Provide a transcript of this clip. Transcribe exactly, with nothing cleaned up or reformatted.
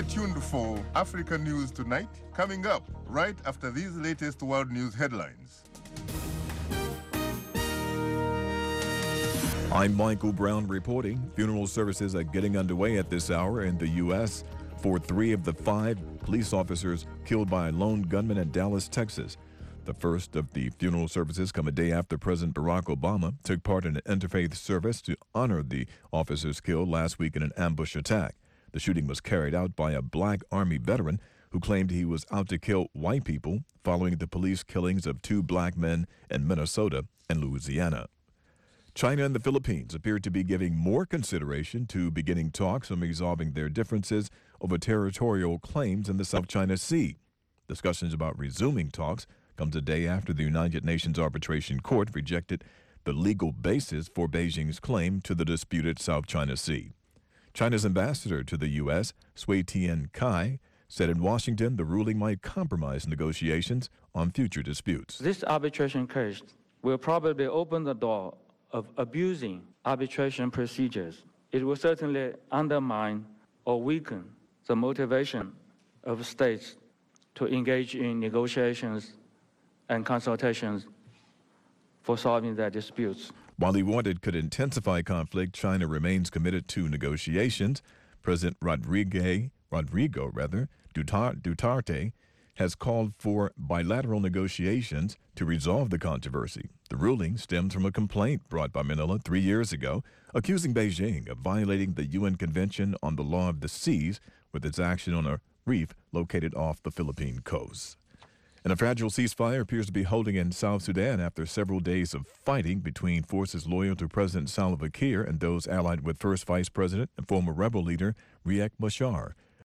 tuned for Africa News Tonight, coming up right after these latest world news headlines. I'm Michael Brown reporting. Funeral services are getting underway at this hour in the U S for three of the five police officers killed by a lone gunman in Dallas, Texas. The first of the funeral services come a day after President Barack Obama took part in an interfaith service to honor the officers killed last week in an ambush attack. The shooting was carried out by a black Army veteran who claimed he was out to kill white people following the police killings of two black men in Minnesota and Louisiana. China and the Philippines appear to be giving more consideration to beginning talks on resolving their differences over territorial claims in the South China Sea. Discussions about resuming talks comes a day after the United Nations Arbitration Court rejected the legal basis for Beijing's claim to the disputed South China Sea. China's ambassador to the U S, Sui Tian-kai, said in Washington the ruling might compromise negotiations on future disputes. This arbitration case will probably open the door of abusing arbitration procedures. It will certainly undermine or weaken the motivation of states to engage in negotiations and consultations for solving their disputes. While he warned it could intensify conflict, China remains committed to negotiations. President Rodrigue, Rodrigo rather, Duterte has called for bilateral negotiations to resolve the controversy. The ruling stems from a complaint brought by Manila three years ago, accusing Beijing of violating the U N Convention on the Law of the Seas with its action on a reef located off the Philippine coast. And a fragile ceasefire appears to be holding in South Sudan after several days of fighting between forces loyal to President Salva Kiir and those allied with First Vice President and former rebel leader Riek Machar.